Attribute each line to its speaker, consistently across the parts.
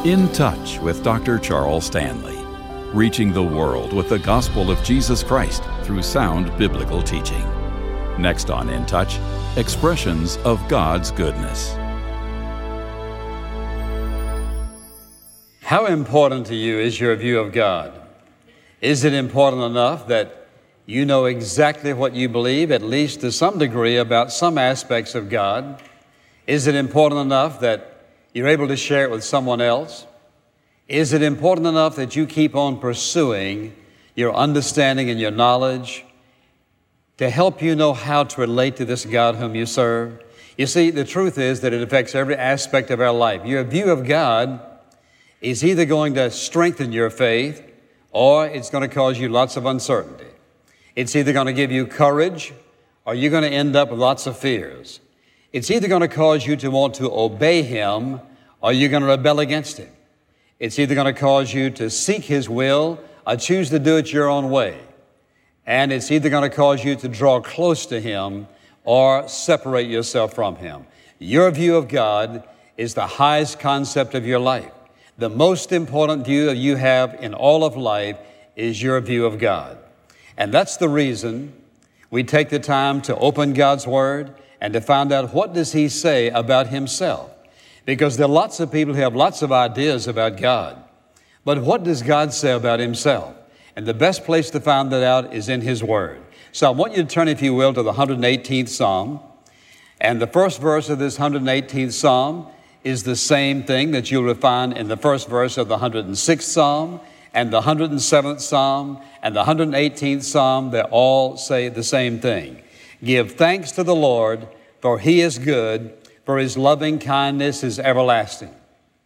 Speaker 1: In Touch with Dr. Charles Stanley, reaching the world with the gospel of Jesus Christ through sound biblical teaching. Next on In Touch, expressions of God's goodness.
Speaker 2: How important to you is your view of God? Is it important enough that you know exactly what you believe, at least to some degree, about some aspects of God? Is it important enough that you're able to share it with someone else? Is it important enough that you keep on pursuing your understanding and your knowledge to help you know how to relate to this God whom you serve? You see, the truth is that it affects every aspect of our life. Your view of God is either going to strengthen your faith or it's going to cause you lots of uncertainty. It's either going to give you courage or you're going to end up with lots of fears. It's either going to cause you to want to obey Him or you're going to rebel against Him. It's either going to cause you to seek His will or choose to do it your own way. And it's either going to cause you to draw close to Him or separate yourself from Him. Your view of God is the highest concept of your life. The most important view you have in all of life is your view of God. And that's the reason we take the time to open God's Word and to find out what does He say about Himself. Because there are lots of people who have lots of ideas about God. But what does God say about Himself? And the best place to find that out is in His Word. So I want you to turn, if you will, to the 118th Psalm. And the first verse of this 118th Psalm is the same thing that you'll find in the first verse of the 106th Psalm and the 107th Psalm and the 118th Psalm. They all say the same thing. Give thanks to the Lord, for He is good, for His loving kindness is everlasting.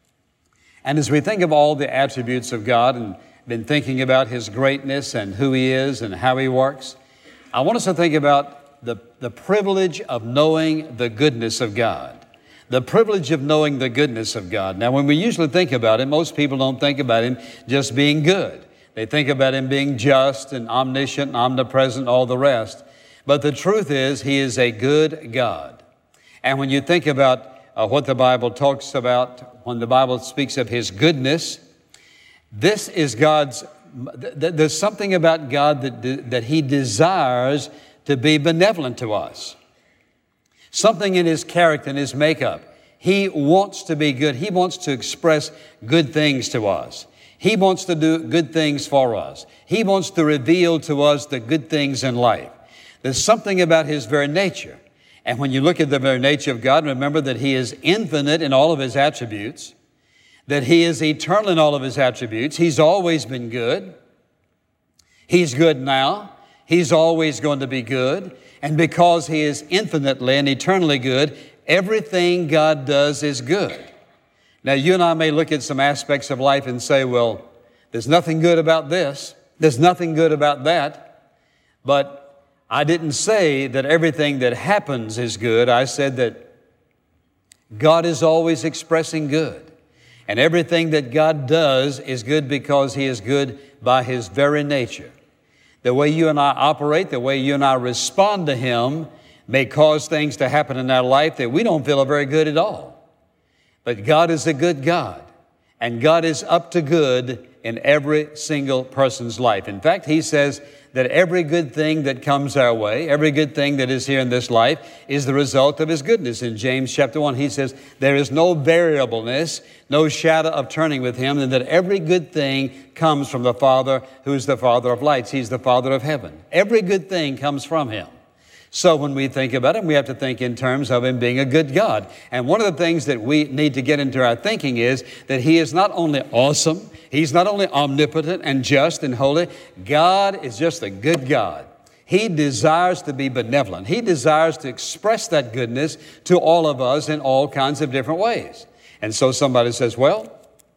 Speaker 2: And as we think of all the attributes of God and been thinking about His greatness and who He is and how He works, I want us to think about the privilege of knowing the goodness of God. The privilege of knowing the goodness of God. Now, when we usually think about Him, most people don't think about Him just being good. They think about Him being just and omniscient, and omnipresent, all the rest. But the truth is, He is a good God. And when you think about what the Bible talks about, when the Bible speaks of His goodness, this is God's, there's something about God that He desires to be benevolent to us. Something in His character and His makeup. He wants to be good. He wants to express good things to us. He wants to do good things for us. He wants to reveal to us the good things in life. There's something about His very nature. And when you look at the very nature of God, remember that He is infinite in all of His attributes, that He is eternal in all of His attributes. He's always been good. He's good now. He's always going to be good. And because He is infinitely and eternally good, everything God does is good. Now, you and I may look at some aspects of life and say, well, there's nothing good about this. There's nothing good about that. But I didn't say that everything that happens is good. I said that God is always expressing good. And everything that God does is good because He is good by His very nature. The way you and I operate, the way you and I respond to Him may cause things to happen in our life that we don't feel are very good at all. But God is a good God, and God is up to good in every single person's life. In fact, He says that every good thing that comes our way, every good thing that is here in this life is the result of His goodness. In James chapter 1, He says, there is no variableness, no shadow of turning with Him, and that every good thing comes from the Father who is the Father of lights. He's the Father of heaven. Every good thing comes from Him. So when we think about Him, we have to think in terms of Him being a good God. And one of the things that we need to get into our thinking is that He is not only awesome, He's not only omnipotent and just and holy. God is just a good God. He desires to be benevolent. He desires to express that goodness to all of us in all kinds of different ways. And so somebody says, well,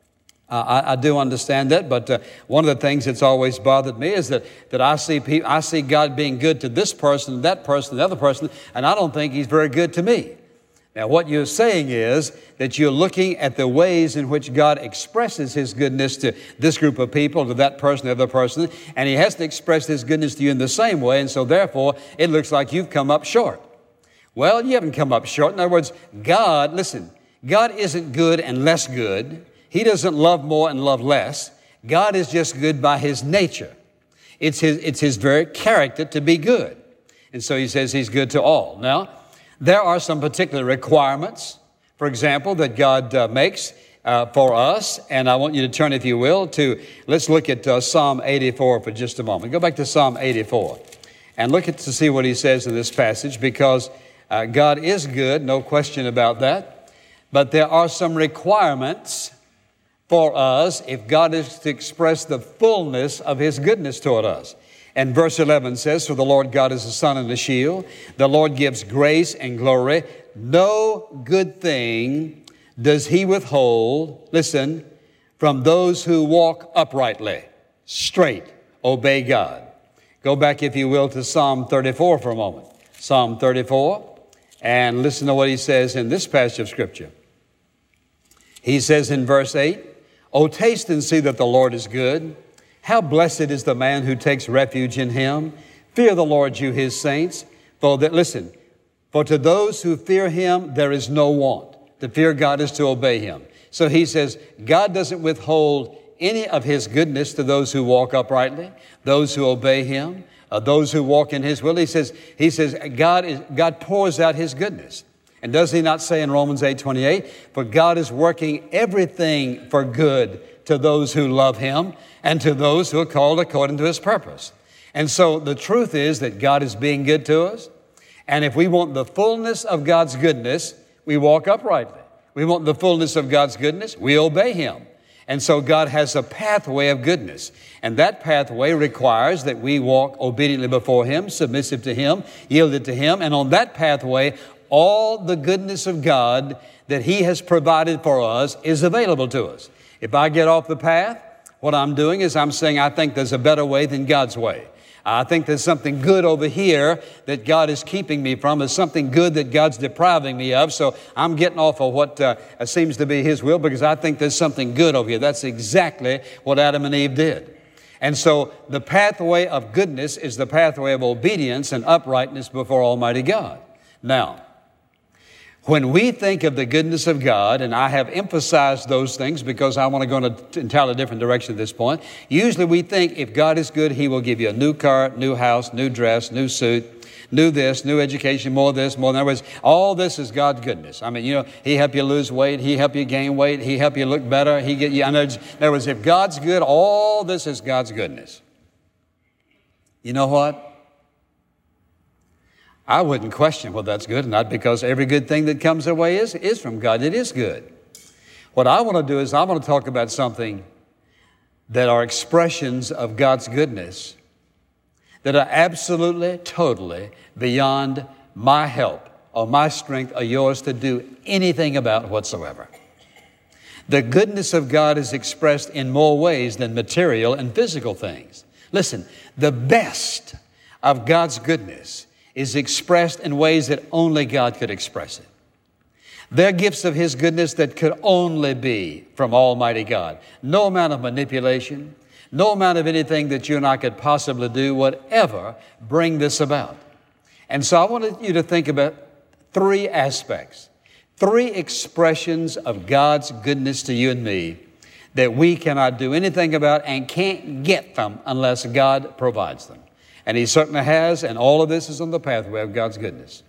Speaker 2: I do understand that, but one of the things that's always bothered me is that I see God being good to this person, that person, the other person, and I don't think He's very good to me. Now, what you're saying is that you're looking at the ways in which God expresses His goodness to this group of people, to that person, the other person, and He has to express His goodness to you in the same way, and so therefore it looks like you've come up short. Well, you haven't come up short. In other words, God isn't good and less good. He doesn't love more and love less. God is just good by His nature. It's His very character to be good. And so He says He's good to all. Now, there are some particular requirements, for example, that God makes for us. And I want you to turn, if you will, let's look at Psalm 84 for just a moment. Go back to Psalm 84 and look to see what he says in this passage, because God is good, no question about that. But there are some requirements for us if God is to express the fullness of His goodness toward us. And verse 11 says, "For the Lord God is a sun and a shield. The Lord gives grace and glory. No good thing does He withhold," listen, "from those who walk uprightly, straight, obey God." Go back, if you will, to Psalm 34 for a moment. Psalm 34, and listen to what he says in this passage of Scripture. He says in verse 8, "O taste and see that the Lord is good. How blessed is the man who takes refuge in Him. Fear the Lord, you His saints. For to those who fear Him there is no want." To fear God is to obey Him. So he says, God doesn't withhold any of His goodness to those who walk uprightly, those who obey Him, those who walk in His will. He says, God pours out His goodness. And does He not say in Romans 8:28, "For God is working everything for good to those who love Him and to those who are called according to His purpose." And so the truth is that God is being good to us. And if we want the fullness of God's goodness, we walk uprightly. We want the fullness of God's goodness, we obey Him. And so God has a pathway of goodness. And that pathway requires that we walk obediently before Him, submissive to Him, yielded to Him. And on that pathway, all the goodness of God that He has provided for us is available to us. If I get off the path, what I'm doing is I'm saying, I think there's a better way than God's way. I think there's something good over here that God is keeping me from. There's something good that God's depriving me of. So I'm getting off of what seems to be His will, because I think there's something good over here. That's exactly what Adam and Eve did. And so the pathway of goodness is the pathway of obedience and uprightness before Almighty God. Now, when we think of the goodness of God, and I have emphasized those things because I want to go in an entirely different direction at this point. Usually we think if God is good, He will give you a new car, new house, new dress, new suit, new this, new education, more this, more. In other words, all this is God's goodness. I mean, He help you lose weight, He help you gain weight, He help you look better, He get you. In other words, if God's good, all this is God's goodness. You know what? I wouldn't question whether that's good or not, because every good thing that comes our way is from God. It is good. What I want to do is I want to talk about something that are expressions of God's goodness that are absolutely, totally beyond my help or my strength or yours to do anything about whatsoever. The goodness of God is expressed in more ways than material and physical things. Listen, the best of God's goodness is expressed in ways that only God could express it. They're gifts of His goodness that could only be from Almighty God. No amount of manipulation, no amount of anything that you and I could possibly do would ever bring this about. And so I wanted you to think about three aspects, three expressions of God's goodness to you and me that we cannot do anything about and can't get them unless God provides them. And He certainly has, and all of this is on the pathway of God's goodness.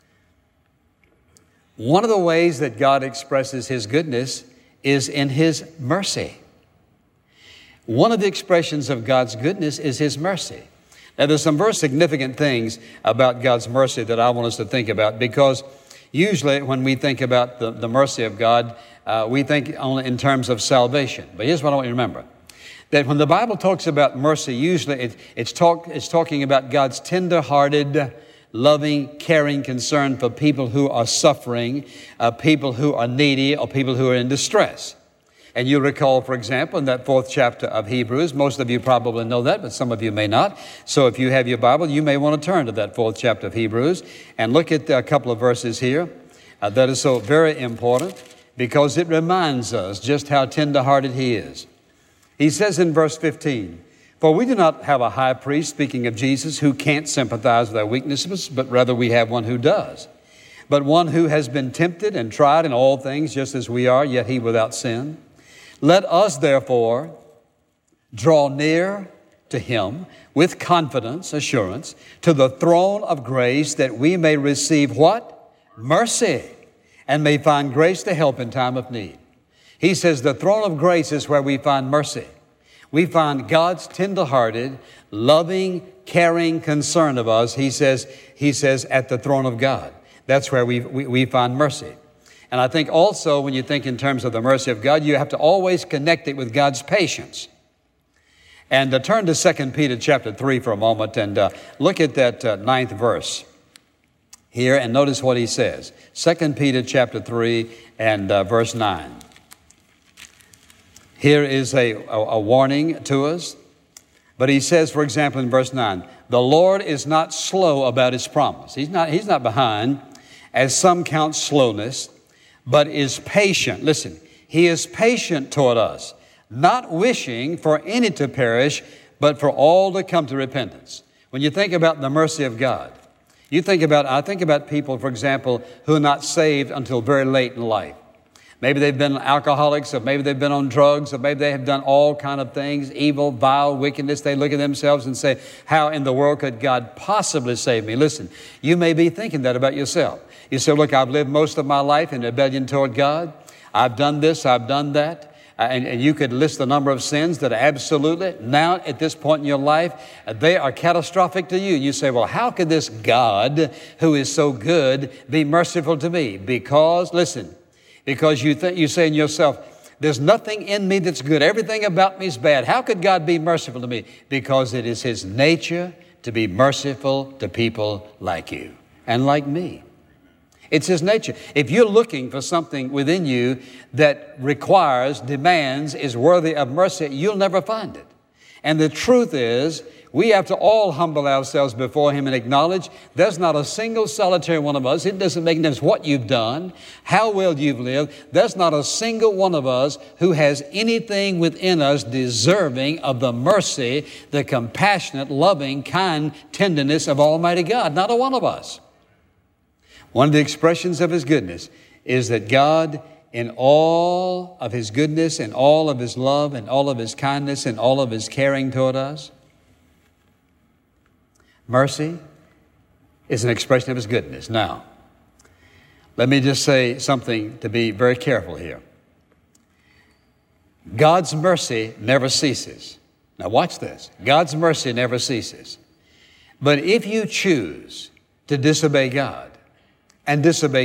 Speaker 2: One of the ways that God expresses His goodness is in His mercy. One of the expressions of God's goodness is His mercy. Now, there's some very significant things about God's mercy that I want us to think about, because usually when we think about the mercy of God, we think only in terms of salvation. But here's what I want you to remember. That when the Bible talks about mercy, usually it's talking about God's tender-hearted, loving, caring concern for people who are suffering, people who are needy, or people who are in distress. And you recall, for example, in that 4th chapter of Hebrews, most of you probably know that, but some of you may not. So if you have your Bible, you may want to turn to that 4th chapter of Hebrews and look at a couple of verses here that is so very important, because it reminds us just how tender-hearted He is. He says in verse 15, "For we do not have a high priest," speaking of Jesus, "who can't sympathize with our weaknesses, but rather we have one who does. But one who has been tempted and tried in all things just as we are, yet He without sin. Let us, therefore, draw near to Him with confidence, assurance, to the throne of grace, that we may receive what? Mercy, and may find grace to help in time of need. He says the throne of grace is where we find mercy. We find God's tender-hearted, loving, caring concern of us. He says at the throne of God. That's where we find mercy. And I think also when you think in terms of the mercy of God, you have to always connect it with God's patience. And turn to 2 Peter chapter 3 for a moment and look at that 9th verse here and notice what he says. 2 Peter chapter 3 and verse 9. Here is a warning to us. But he says, for example, in verse 9, the Lord is not slow about His promise. He's not behind, as some count slowness, but is patient. Listen, He is patient toward us, not wishing for any to perish, but for all to come to repentance. When you think about the mercy of God, I think about people, for example, who are not saved until very late in life. Maybe they've been alcoholics, or maybe they've been on drugs, or maybe they have done all kind of things, evil, vile, wickedness. They look at themselves and say, how in the world could God possibly save me? Listen, you may be thinking that about yourself. You say, look, I've lived most of my life in rebellion toward God. I've done this, I've done that. And you could list the number of sins that are absolutely, now at this point in your life, they are catastrophic to you. You say, well, how could this God, who is so good, be merciful to me? Because, listen, because you say in yourself, there's nothing in me that's good. Everything about me is bad. How could God be merciful to me? Because it is His nature to be merciful to people like you and like me. It's His nature. If you're looking for something within you that requires, demands, is worthy of mercy, you'll never find it. And the truth is, we have to all humble ourselves before Him and acknowledge there's not a single solitary one of us. It doesn't make any difference what you've done, how well you've lived. There's not a single one of us who has anything within us deserving of the mercy, the compassionate, loving, kind tenderness of Almighty God. Not a one of us. One of the expressions of His goodness is that God, in all of His goodness and all of His love and all of His kindness and all of His caring toward us, mercy is an expression of His goodness. Now, let me just say something to be very careful here. God's mercy never ceases. Now watch this. God's mercy never ceases. But if you choose to disobey God, and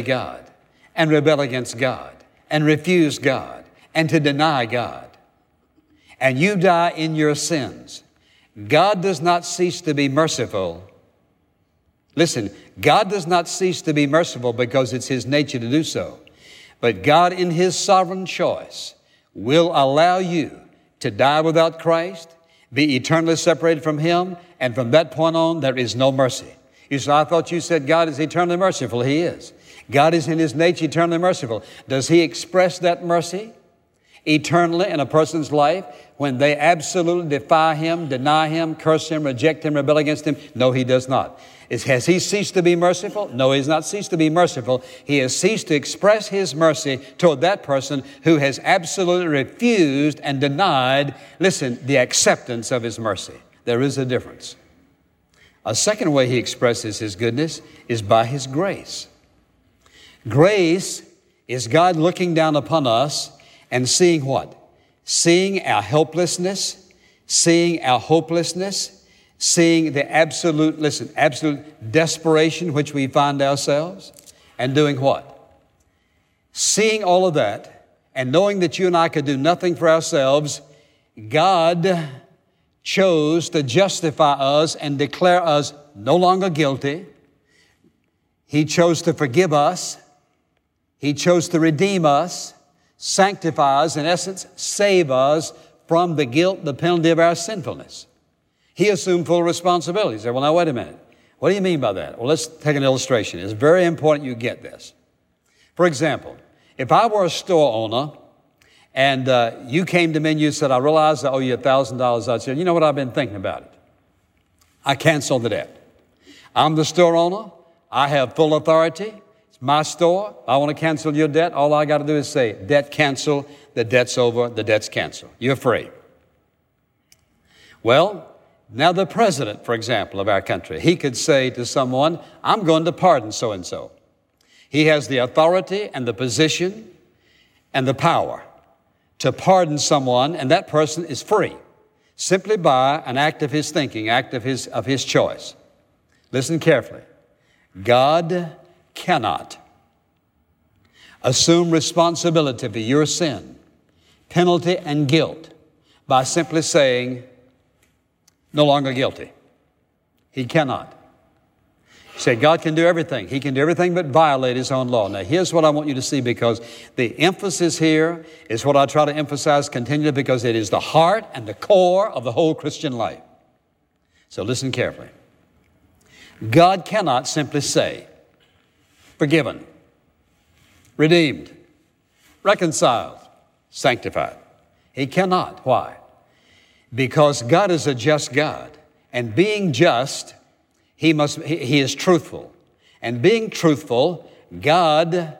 Speaker 2: rebel against God, and refuse God, and to deny God, and you die in your sins, God does not cease to be merciful. Listen, God does not cease to be merciful because it's His nature to do so. But God, in His sovereign choice, will allow you to die without Christ, be eternally separated from Him, and from that point on, there is no mercy. You say, I thought you said God is eternally merciful. He is. God is in His nature eternally merciful. Does He express that mercy eternally in a person's life when they absolutely defy Him, deny Him, curse Him, reject Him, rebel against Him? No, He does not. Has He ceased to be merciful? No, He has not ceased to be merciful. He has ceased to express His mercy toward that person who has absolutely refused and denied, listen, the acceptance of His mercy. There is a difference. A second way He expresses His goodness is by His grace. Grace is God looking down upon us and seeing what? Seeing our helplessness, seeing our hopelessness, seeing the absolute desperation which we find ourselves, and doing what? Seeing all of that and knowing that you and I could do nothing for ourselves, God chose to justify us and declare us no longer guilty. He chose to forgive us. He chose to redeem us, sanctify us, in essence, save us from the guilt, the penalty of our sinfulness. He assumed full responsibility. You say, well, now, wait a minute. What do you mean by that? Well, let's take an illustration. It's very important you get this. For example, if I were a store owner and you came to me and you said, I realize I owe you $1,000. I'd say, you know what, I've been thinking about it. I cancel the debt. I'm the store owner. I have full authority. It's It's my store. I want to cancel your debt. All I got to do is say, debt cancel, the debt's over, the debt's canceled. You're free. Well, now the president, for example, of our country, he could say to someone, I'm going to pardon so-and-so. He has the authority and the position and the power to pardon someone, and that person is free simply by an act of his thinking, act of his choice. Listen carefully. God cannot assume responsibility for your sin, penalty, and guilt by simply saying, no longer guilty. He cannot. You say, God can do everything. He can do everything but violate His own law. Now, here's what I want you to see, because the emphasis here is what I try to emphasize continually, because it is the heart and the core of the whole Christian life. So listen carefully. God cannot simply say, forgiven, redeemed, reconciled, sanctified. He cannot. Why? Because God is a just God, and being just, He is truthful. And being truthful, God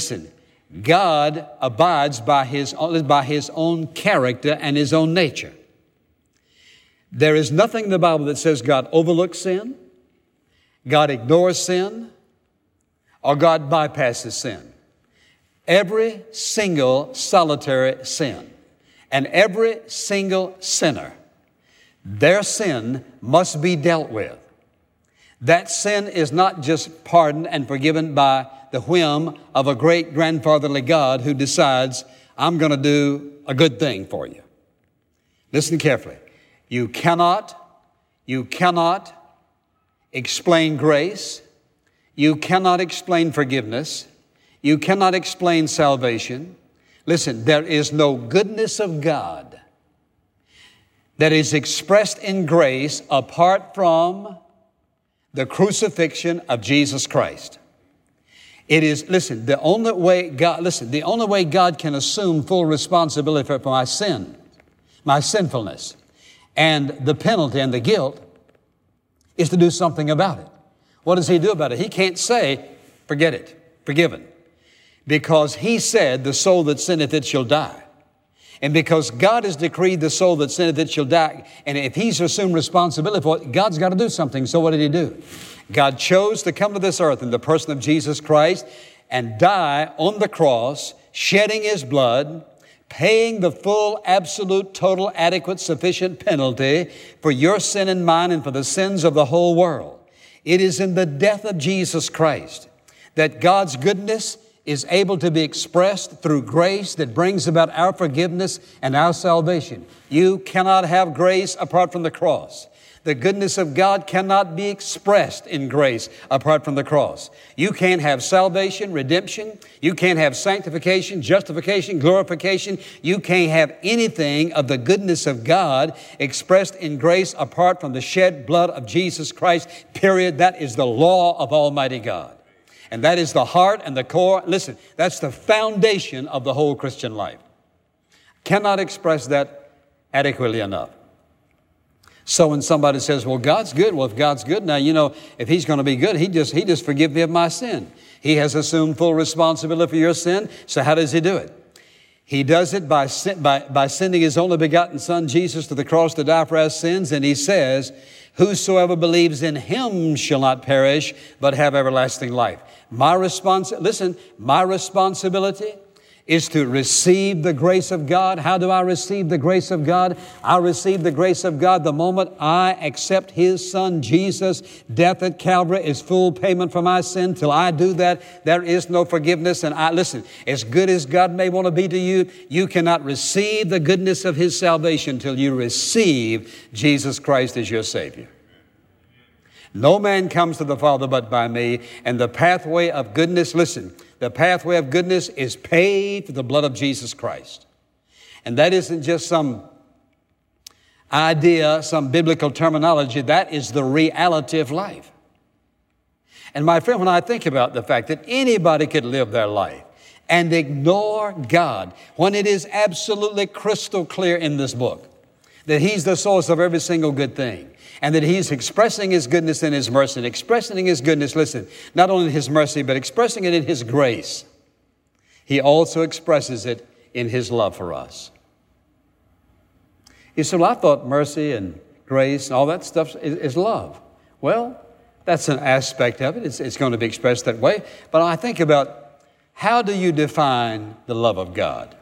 Speaker 2: abides by His own character and His own nature. There is nothing in the Bible that says God overlooks sin, God ignores sin, or God bypasses sin. Every single solitary sin and every single sinner, their sin must be dealt with. That sin is not just pardoned and forgiven by the whim of a great grandfatherly God who decides, I'm going to do a good thing for you. Listen carefully. You cannot explain grace. You cannot explain forgiveness. You cannot explain salvation. Listen, there is no goodness of God that is expressed in grace apart from the crucifixion of Jesus Christ. It is, the only way God can assume full responsibility for my sin, my sinfulness, and the penalty and the guilt is to do something about it. What does He do about it? He can't say, forget it, forgiven. Because He said, the soul that sinneth, it shall die. And because God has decreed the soul that sinneth, it shall die. And if He's assumed responsibility for it, God's got to do something. So what did He do? God chose to come to this earth in the person of Jesus Christ and die on the cross, shedding His blood, paying the full, absolute, total, adequate, sufficient penalty for your sin and mine and for the sins of the whole world. It is in the death of Jesus Christ that God's goodness is able to be expressed through grace that brings about our forgiveness and our salvation. You cannot have grace apart from the cross. The goodness of God cannot be expressed in grace apart from the cross. You can't have salvation, redemption. You can't have sanctification, justification, glorification. You can't have anything of the goodness of God expressed in grace apart from the shed blood of Jesus Christ, period. That is the law of Almighty God. And that is the heart and the core. Listen, that's the foundation of the whole Christian life. Cannot express that adequately enough. So when somebody says, well, God's good. Well, if God's good, now, if He's going to be good, He just forgive me of my sin. He has assumed full responsibility for your sin. So how does He do it? He does it by sending His only begotten Son, Jesus, to the cross to die for our sins. And He says, whosoever believes in Him shall not perish, but have everlasting life. My responsibility is to receive the grace of God. How do I receive the grace of God? I receive the grace of God the moment I accept His Son, Jesus. Death at Calvary is full payment for my sin. Till I do that, there is no forgiveness. And as good as God may want to be to you, you cannot receive the goodness of His salvation till you receive Jesus Christ as your Savior. No man comes to the Father but by me. And the pathway of goodness, the pathway of goodness is paved through the blood of Jesus Christ. And that isn't just some idea, some biblical terminology. That is the reality of life. And my friend, when I think about the fact that anybody could live their life and ignore God, when it is absolutely crystal clear in this book that He's the source of every single good thing, and that He's expressing His goodness in His mercy, and expressing His goodness, listen, not only in His mercy, but expressing it in His grace. He also expresses it in His love for us. You say, well, I thought mercy and grace and all that stuff is love. Well, that's an aspect of it. It's going to be expressed that way. But I think about, how do you define the love of God?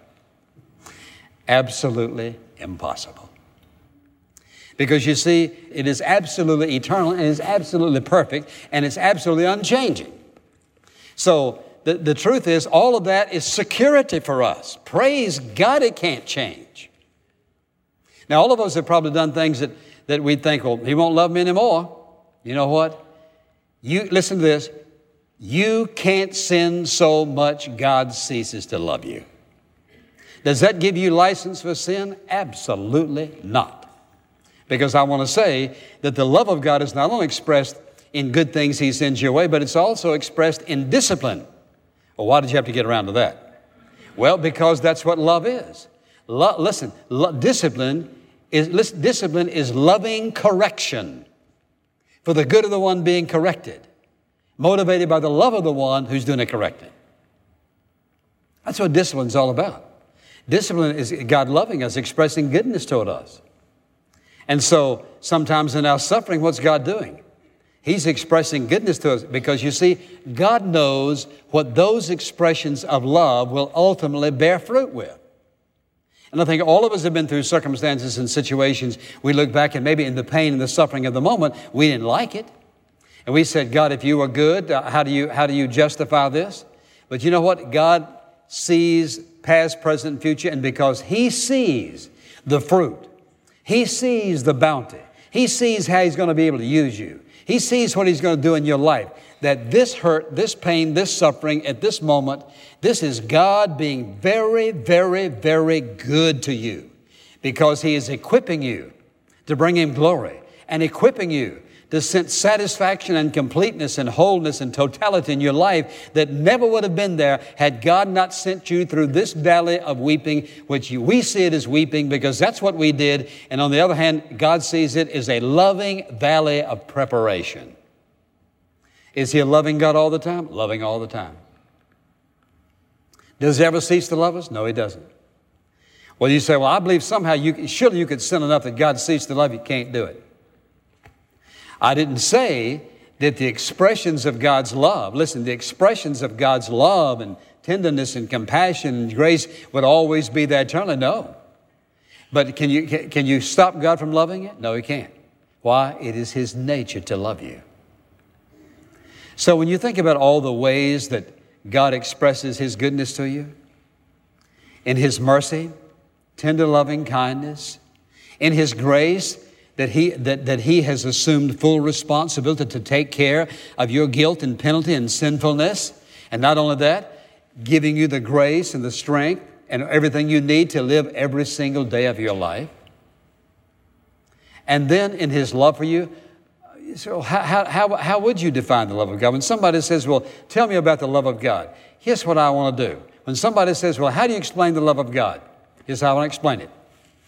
Speaker 2: Absolutely impossible. Because you see, it is absolutely eternal, and it's absolutely perfect, and it's absolutely unchanging. So the truth is, all of that is security for us. Praise God, it can't change. Now, all of us have probably done things that we think, well, He won't love me anymore. You know what? You listen to this. You can't sin so much God ceases to love you. Does that give you license for sin? Absolutely not. Because I want to say that the love of God is not only expressed in good things He sends your way, but it's also expressed in discipline. Well, why did you have to get around to that? Well, because that's what love is. Discipline is loving correction for the good of the one being corrected, motivated by the love of the one who's doing the correcting. That's what discipline's all about. Discipline is God loving us, expressing goodness toward us. And so sometimes in our suffering, what's God doing? He's expressing goodness to us because, you see, God knows what those expressions of love will ultimately bear fruit with. And I think all of us have been through circumstances and situations. We look back and maybe in the pain and the suffering of the moment, we didn't like it. And we said, God, if you were good, how do you justify this? But you know what? God sees past, present, and future. And because He sees the fruit, He sees the bounty, He sees how He's going to be able to use you, He sees what He's going to do in your life, that this hurt, this pain, this suffering at this moment, this is God being very, very, very good to you because He is equipping you to bring Him glory and equipping you to sense satisfaction and completeness and wholeness and totality in your life that never would have been there had God not sent you through this valley of weeping, which we see it as weeping because that's what we did. And on the other hand, God sees it as a loving valley of preparation. Is He a loving God all the time? Loving all the time. Does He ever cease to love us? No, He doesn't. Well, you say, well, I believe somehow surely you could sin enough that God ceased to love you. Can't do it. I didn't say that the expressions of God's love, listen, the expressions of God's love and tenderness and compassion and grace would always be there eternally. No. But can you stop God from loving it? No, He can't. Why? It is His nature to love you. So when you think about all the ways that God expresses His goodness to you, in His mercy, tender loving kindness, in His grace, that He has assumed full responsibility to take care of your guilt and penalty and sinfulness. And not only that, giving you the grace and the strength and everything you need to live every single day of your life. And then in His love for you, so how would you define the love of God? When somebody says, well, tell me about the love of God, here's what I want to do. When somebody says, well, how do you explain the love of God? Here's how I want to explain it.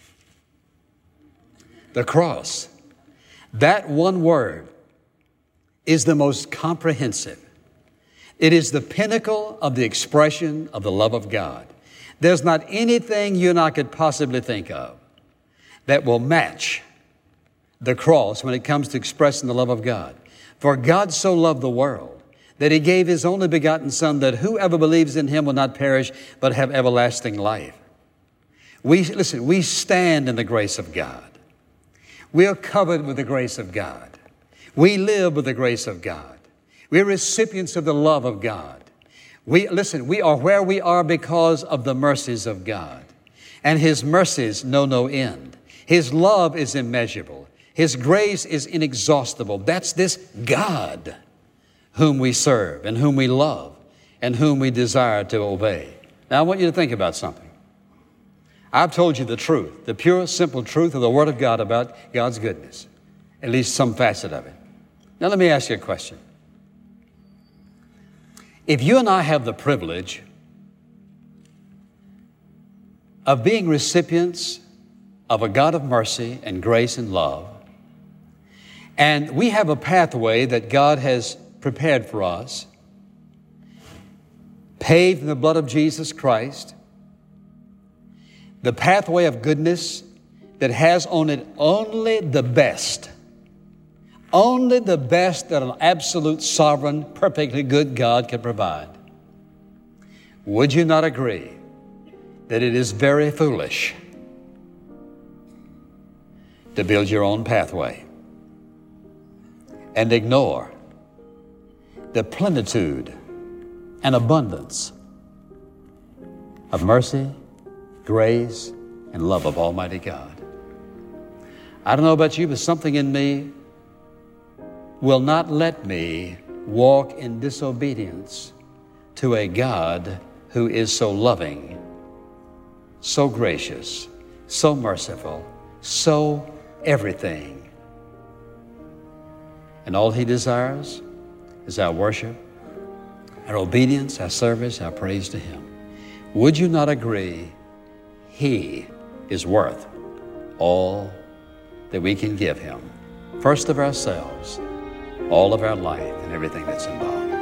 Speaker 2: The cross. That one word is the most comprehensive. It is the pinnacle of the expression of the love of God. There's not anything you and I could possibly think of that will match the cross when it comes to expressing the love of God. For God so loved the world that He gave His only begotten Son, that whoever believes in Him will not perish but have everlasting life. We stand in the grace of God. We are covered with the grace of God. We live with the grace of God. We're recipients of the love of God. We are where we are because of the mercies of God. And His mercies know no end. His love is immeasurable. His grace is inexhaustible. That's this God whom we serve and whom we love and whom we desire to obey. Now, I want you to think about something. I've told you the truth, the pure, simple truth of the Word of God about God's goodness, at least some facet of it. Now, let me ask you a question. If you and I have the privilege of being recipients of a God of mercy and grace and love. And we have a pathway that God has prepared for us, paved in the blood of Jesus Christ, the pathway of goodness that has on it only the best that an absolute, sovereign, perfectly good God can provide. Would you not agree that it is very foolish to build your own pathway and ignore the plenitude and abundance of mercy, grace, and love of Almighty God? I don't know about you, but something in me will not let me walk in disobedience to a God who is so loving, so gracious, so merciful, so everything. And all He desires is our worship, our obedience, our service, our praise to Him. Would you not agree He is worth all that we can give Him? First of ourselves, all of our life and everything that's involved.